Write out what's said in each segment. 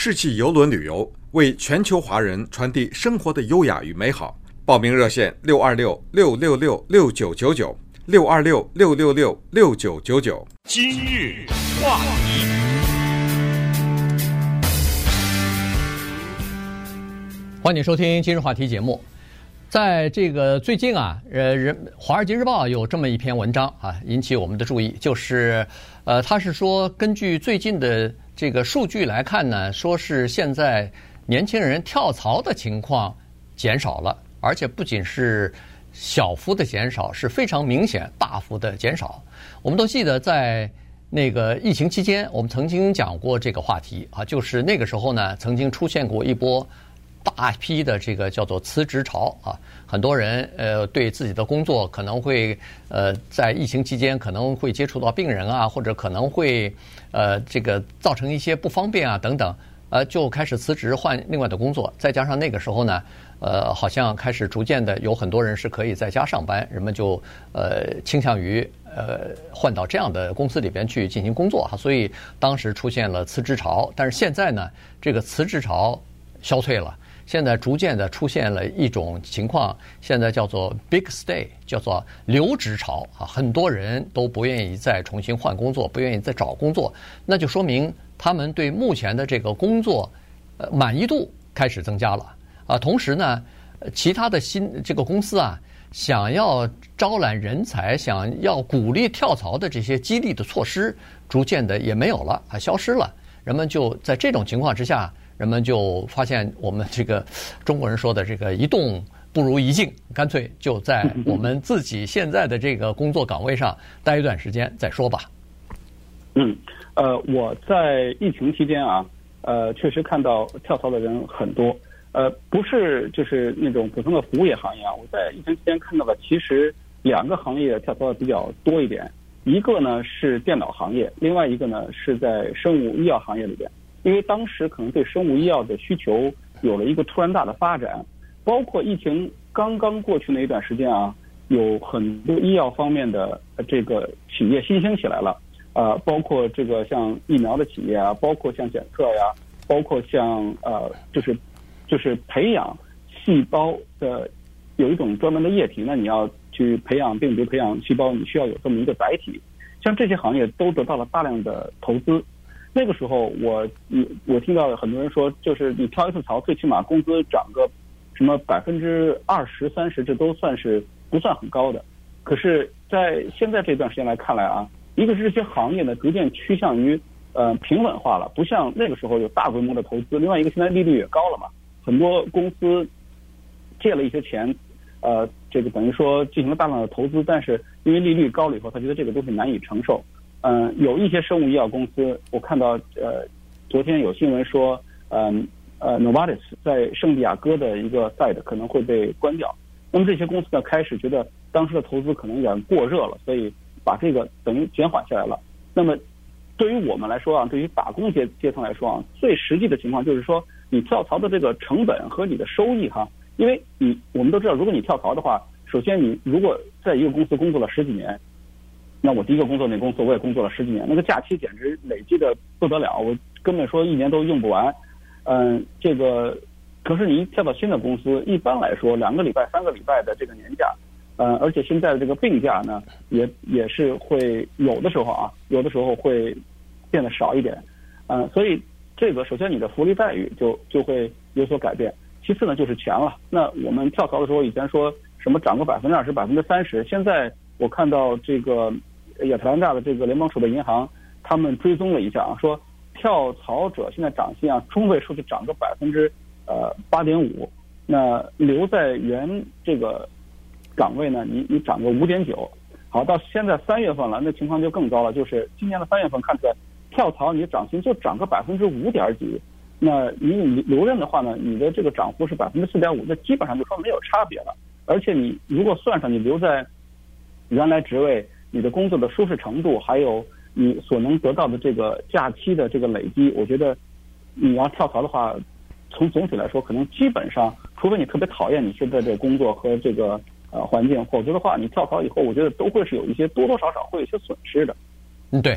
世纪邮轮旅游，为全球华人传递生活的优雅与美好。报名热线626-666-6999，626-666-6999。 今日话题， 欢迎收听今日话题节目。在这个最近啊，华尔街日报有这么一篇文章啊，引起我们的注意，就是他是说根据最近的这个数据来看呢，说是现在年轻人跳槽的情况减少了，而且不仅是小幅的减少，是非常明显大幅的减少。我们都记得在那个疫情期间，我们曾经讲过这个话题啊，就是那个时候呢，曾经出现过一波大批的这个叫做辞职潮啊，很多人对自己的工作可能会在疫情期间可能会接触到病人啊，或者可能会这个造成一些不方便啊等等，就开始辞职换另外的工作。再加上那个时候呢，好像开始逐渐的有很多人是可以在家上班，人们就倾向于换到这样的公司里边去进行工作哈，所以当时出现了辞职潮。但是现在呢，这个辞职潮消退了。现在逐渐的出现了一种情况，现在叫做 big stay， 叫做留职潮啊，很多人都不愿意再重新换工作，不愿意再找工作，那就说明他们对目前的这个工作满意度开始增加了啊。同时呢，其他的这个公司啊，想要招揽人才，想要鼓励跳槽的这些激励的措施，逐渐的也没有了啊，消失了。人们就在这种情况之下，人们就发现我们这个中国人说的这个一动不如一静，干脆就在我们自己现在的这个工作岗位上待一段时间再说吧。 我在疫情期间啊，确实看到跳槽的人很多，不是就是那种普通的服务业行业啊，我在疫情期间看到的其实两个行业跳槽的比较多一点，一个呢是电脑行业，另外一个呢是在生物医药行业里边。因为当时可能对生物医药的需求有了一个突然大的发展，包括疫情刚刚过去那一段时间啊，有很多医药方面的这个企业新兴起来了，包括这个像疫苗的企业啊，包括像检测呀，包括像就是培养细胞的有一种专门的液体呢，你要去培养病毒、培养细胞，你需要有这么一个载体，像这些行业都得到了大量的投资。那个时候我听到很多人说，就是你跳一次槽，最起码工资涨个什么20%、30%，这都不算很高的。可是，在现在这段时间来看来啊，一个是这些行业呢逐渐趋向于平稳化了，不像那个时候有大规模的投资。另外一个，现在利率也高了嘛，很多公司借了一些钱，这个等于说进行了大量的投资，但是因为利率高了以后，他觉得这个东西难以承受。有一些生物医药公司，我看到昨天有新闻说Novartis 在圣地亚哥的一个 site 可能会被关掉。那么这些公司呢，开始觉得当时的投资可能有点过热了，所以把这个等于减缓下来了。那么对于我们来说啊，对于打工阶层来说啊，最实际的情况就是说，你跳槽的这个成本和你的收益哈，因为我们都知道，如果你跳槽的话，首先你如果在一个公司工作了10几年。那我第一个工作那公司我也工作了10几年，那个假期简直累积的不得了，我根本说1年都用不完。这个可是你一跳到新的公司，一般来说2个礼拜、3个礼拜的这个年假，而且现在的这个病假呢，也是会有的时候会变得少一点。所以这个首先你的福利待遇就会有所改变。其次呢就是钱了。那我们跳槽的时候以前说什么涨个20%、30%，现在我看到这个亚特兰大的这个联邦储备银行，他们追踪了一下啊，说跳槽者现在涨薪啊，中位数就涨个8.5%，那留在原这个岗位呢，你涨个5.9%。好，到现在3月份了，那情况就更糟了，就是今年的3月份看出来，跳槽你的涨薪就涨个5.几%，那你留任的话呢，你的这个涨幅是4.5%，那基本上就说没有差别了。而且你如果算上你留在原来职位，你的工作的舒适程度，还有你所能得到的这个假期的这个累积，我觉得你要跳槽的话，从总体来说，可能基本上，除非你特别讨厌你现在这个工作和这个环境，否则的话，你跳槽以后，我觉得都会是有一些多多少少会有一些损失的。 对，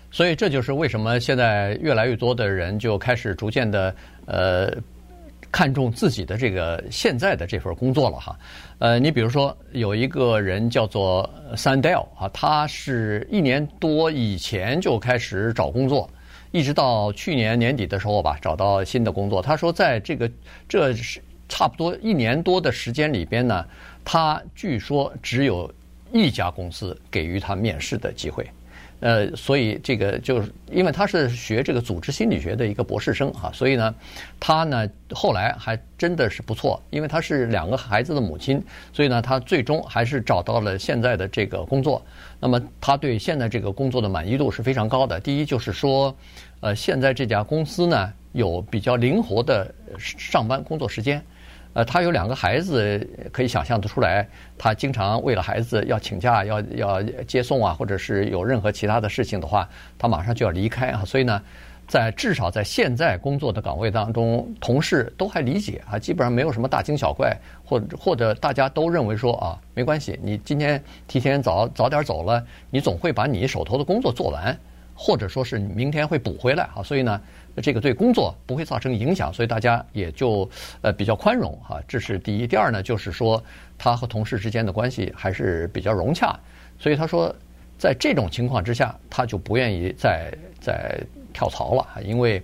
所以这就是为什么现在越来越多的人就开始逐渐的看重自己的这个现在的这份工作了哈。你比如说有一个人叫做 Sandel 啊，他是1年多以前就开始找工作，一直到去年年底的时候吧，找到新的工作。他说在这是差不多1年多的时间里边呢，他据说只有1家公司给予他面试的机会。所以这个就是因为他是学这个组织心理学的一个博士生啊，所以呢，他呢后来还真的是不错，因为他是2个孩子的母亲，所以呢，他最终还是找到了现在的这个工作。那么他对现在这个工作的满意度是非常高的。第一就是说，现在这家公司呢有比较灵活的上班工作时间。他有2个孩子，可以想象得出来，他经常为了孩子要请假，要接送啊，或者是有任何其他的事情的话，他马上就要离开啊。所以呢，至少在现在工作的岗位当中，同事都还理解啊，基本上没有什么大惊小怪，或者大家都认为说啊，没关系，你今天提前早点走了，你总会把你手头的工作做完，或者说是明天会补回来啊。所以呢，这个对工作不会造成影响，所以大家也就比较宽容哈，这是第一。第二呢，就是说他和同事之间的关系还是比较融洽，所以他说在这种情况之下，他就不愿意再跳槽了，因为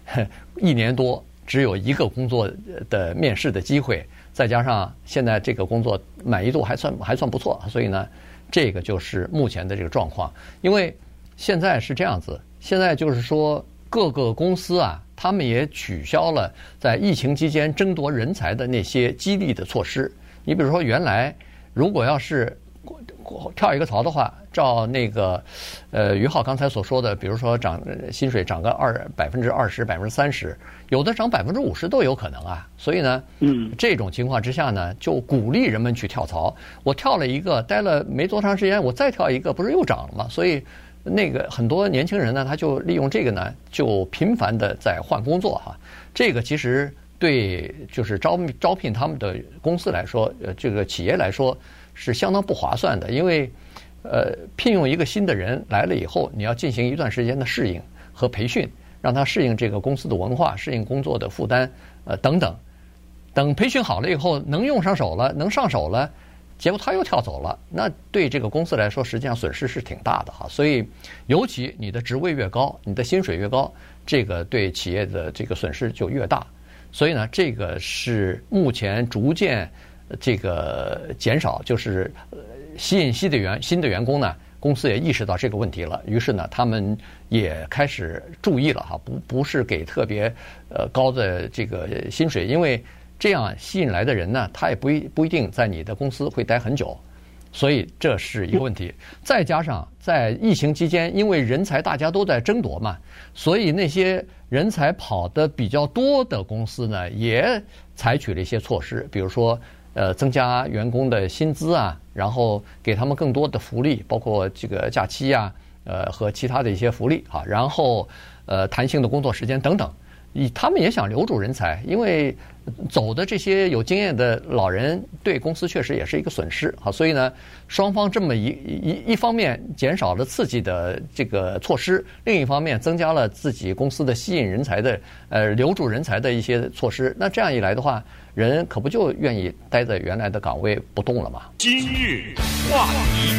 1年多只有1个工作的面试的机会，再加上现在这个工作满意度还算不错，所以呢，这个就是目前的这个状况。因为现在是这样子，现在就是说各个公司啊，他们也取消了在疫情期间争夺人才的那些激励的措施。你比如说，原来如果要是跳一个槽的话，照那个于浩刚才所说的，比如说薪水涨个20%、30%，有的涨50%都有可能啊。所以呢，这种情况之下呢，就鼓励人们去跳槽。我跳了一个，待了没多长时间，我再跳一个，不是又涨了吗？所以那个很多年轻人呢，他就利用这个呢，就频繁的在换工作哈。这个其实对就是招聘他们的公司来说，这个企业来说是相当不划算的，因为聘用一个新的人来了以后，你要进行一段时间的适应和培训，让他适应这个公司的文化，适应工作的负担等等。等培训好了以后，能用上手了，能上手了，结果他又跳走了，那对这个公司来说，实际上损失是挺大的哈。所以，尤其你的职位越高，你的薪水越高，这个对企业的这个损失就越大。所以呢，这个是目前逐渐这个减少，就是吸引新的员工呢，公司也意识到这个问题了，于是呢，他们也开始注意了哈，不是给特别高的这个薪水，因为这样吸引来的人呢，他也不一定在你的公司会待很久，所以这是一个问题。再加上在疫情期间，因为人才大家都在争夺嘛，所以那些人才跑得比较多的公司呢，也采取了一些措施，比如说增加员工的薪资啊，然后给他们更多的福利，包括这个假期啊，和其他的一些福利啊，然后弹性的工作时间等等。他们也想留住人才，因为走的这些有经验的老人对公司确实也是一个损失啊。所以呢，双方这么一方面减少了刺激的这个措施，另一方面增加了自己公司的吸引人才的留住人才的一些措施。那这样一来的话，人可不就愿意待在原来的岗位不动了吗？ 今日话题。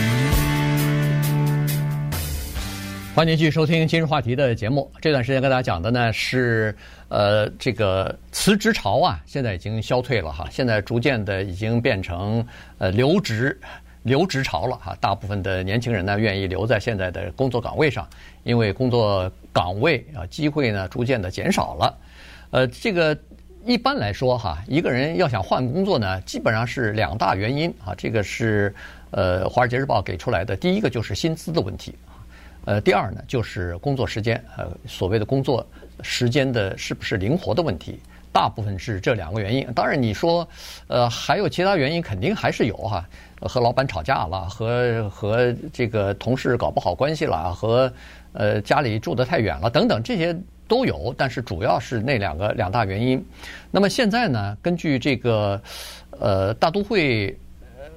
欢迎继续收听今日话题的节目。这段时间跟大家讲的呢是这个辞职潮啊，现在已经消退了哈，现在逐渐的已经变成留职潮了哈。大部分的年轻人呢愿意留在现在的工作岗位上，因为工作岗位啊机会呢逐渐的减少了。这个一般来说哈，一个人要想换工作呢，基本上是2大原因啊。这个是华尔街日报给出来的。第一个就是薪资的问题。第二呢，就是工作时间，所谓的工作时间的是不是灵活的问题，大部分是这2个原因。当然你说，还有其他原因，肯定还是有哈，和老板吵架了，和这个同事搞不好关系了，和家里住得太远了等等，这些都有，但是主要是那2大原因。那么现在呢，根据这个大都会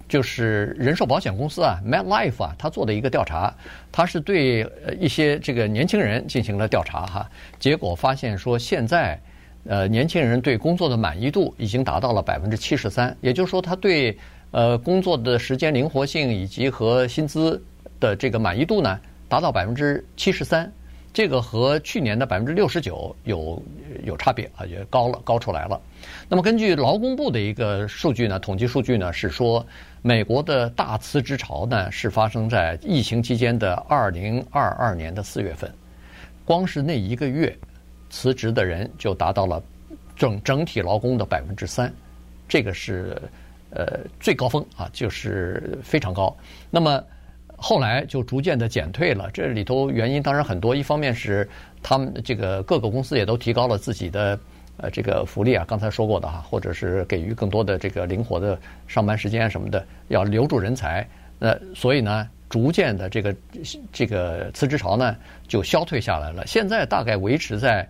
就是人寿保险公司啊 ，MetLife 啊，他做的一个调查，他是对一些这个年轻人进行了调查哈，结果发现说现在年轻人对工作的满意度已经达到了73%，也就是说他对工作的时间灵活性以及和薪资的这个满意度呢达到73%，这个和去年的69%有差别啊，也高出来了。那么根据劳工部的一个数据呢，统计数据呢是说，美国的大辞职潮呢是发生在疫情期间的2022年的4月份，光是那一个月辞职的人就达到了整体劳工的3%，这个是最高峰啊，就是非常高。那么后来就逐渐的减退了，这里头原因当然很多，一方面是他们这个各个公司也都提高了自己的这个福利啊，刚才说过的哈，或者是给予更多的这个灵活的上班时间什么的，要留住人才。所以呢，逐渐的这个辞职潮呢就消退下来了，现在大概维持在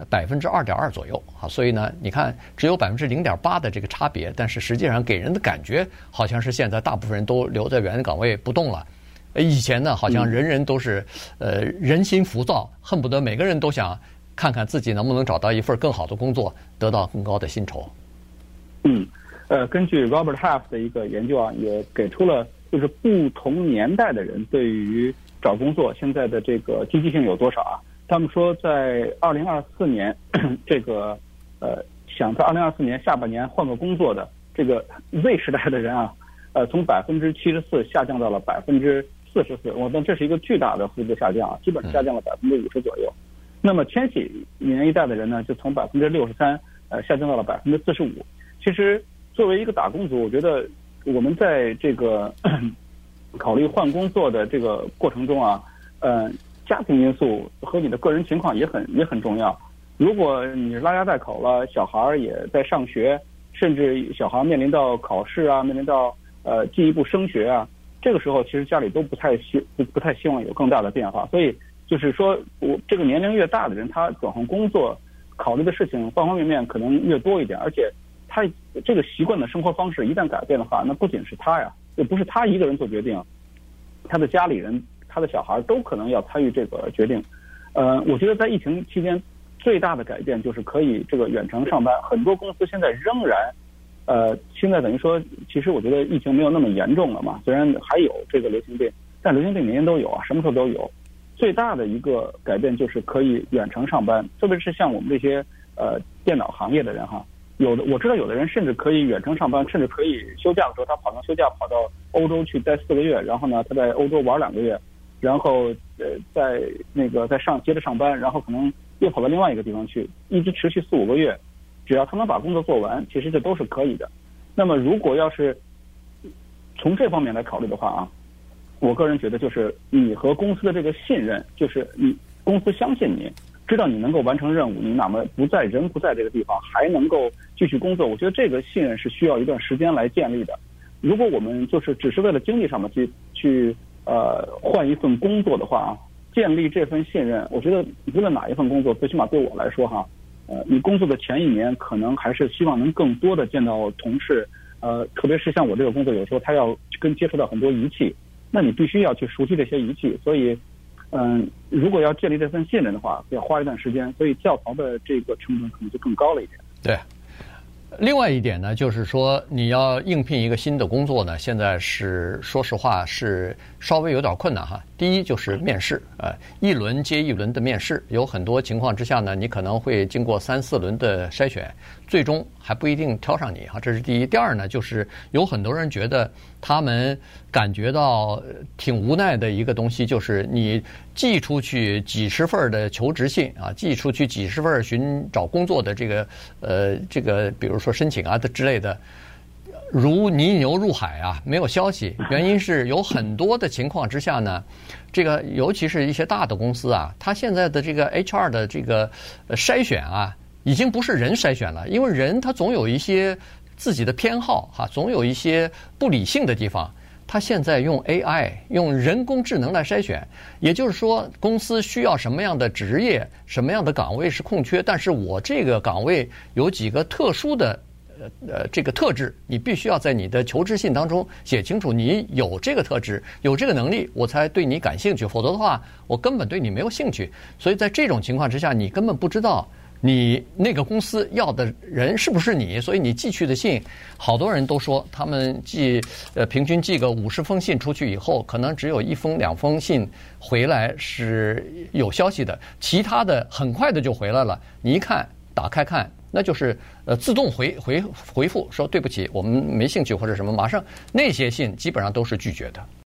2.2%左右啊。所以呢，你看只有0.8%的这个差别，但是实际上给人的感觉好像是现在大部分人都留在原岗位不动了。以前呢，好像人人都是人心浮躁，恨不得每个人都想看看自己能不能找到一份更好的工作，得到更高的薪酬。 根据 Robert Half 的一个研究啊，也给出了就是不同年代的人对于找工作现在的这个积极性有多少啊？他们说在2024年，这个想在2024年下半年换个工作的这个 Z 时代的人啊，从74%下降到了44%，我觉得这是一个巨大的幅度下降啊，基本上下降了50%左右。那么千禧年一代的人呢，就从63%下降到了45%。其实作为一个打工族，我觉得我们在这个考虑换工作的这个过程中啊，家庭因素和你的个人情况也很重要。如果你拉家带口了，小孩也在上学，甚至小孩面临到考试啊，面临到进一步升学啊，这个时候其实家里都不太希望有更大的变化。所以就是说，我这个年龄越大的人，他转换工作考虑的事情方方面面可能越多一点，而且他这个习惯的生活方式一旦改变的话，那不仅是他呀，也不是他一个人做决定，他的家里人、他的小孩都可能要参与这个决定。我觉得在疫情期间最大的改变就是可以这个远程上班，很多公司现在仍然现在等于说，其实我觉得疫情没有那么严重了嘛，虽然还有这个流行病，但流行病年年都有啊，什么时候都有。最大的一个改变就是可以远程上班，特别是像我们这些电脑行业的人哈，我知道有的人甚至可以远程上班，甚至可以休假的时候他休假跑到欧洲去待4个月，然后呢他在欧洲玩2个月，然后在接着上班，然后可能又跑到另外一个地方去，一直持续4-5个月，只要他能把工作做完，其实这都是可以的。那么如果要是从这方面来考虑的话啊，我个人觉得就是你和公司的这个信任，就是你公司相信你，知道你能够完成任务，你哪怕人不在这个地方还能够继续工作，我觉得这个信任是需要一段时间来建立的。如果我们就是只是为了经济上面去换一份工作的话啊，建立这份信任，我觉得无论哪一份工作，最起码对我来说哈，你工作的前1年可能还是希望能更多的见到同事，特别是像我这个工作，有时候他要接触到很多仪器，那你必须要去熟悉这些仪器，所以如果要建立这份信任的话，要花一段时间，所以跳槽的这个成本可能就更高了一点。 对。另外一点呢，就是说你要应聘一个新的工作呢，现在是说实话是稍微有点困难哈。第一就是面试，一轮接一轮的面试，有很多情况之下呢，你可能会经过3-4轮的筛选，最终还不一定挑上你哈，这是第一。第二呢，就是有很多人觉得他们感觉到挺无奈的一个东西，就是你寄出去几十份的求职信啊，寄出去几十份寻找工作的这个比如说申请啊的之类的，如泥牛入海啊，没有消息。原因是有很多的情况之下呢，这个尤其是一些大的公司啊，它现在的这个 HR 的这个筛选啊，已经不是人筛选了，因为人他总有一些自己的偏好哈，总有一些不理性的地方。他现在用 AI 用人工智能来筛选，也就是说公司需要什么样的职业什么样的岗位是空缺，但是我这个岗位有几个特殊的这个特质，你必须要在你的求职信当中写清楚，你有这个特质，有这个能力，我才对你感兴趣，否则的话，我根本对你没有兴趣。所以在这种情况之下，你根本不知道你那个公司要的人是不是你，所以你寄去的信，好多人都说他们平均寄个50封信出去以后，可能只有1封2封信回来是有消息的，其他的很快的就回来了。你一看，打开看，那就是自动回复说对不起，我们没兴趣或者什么，马上那些信基本上都是拒绝的。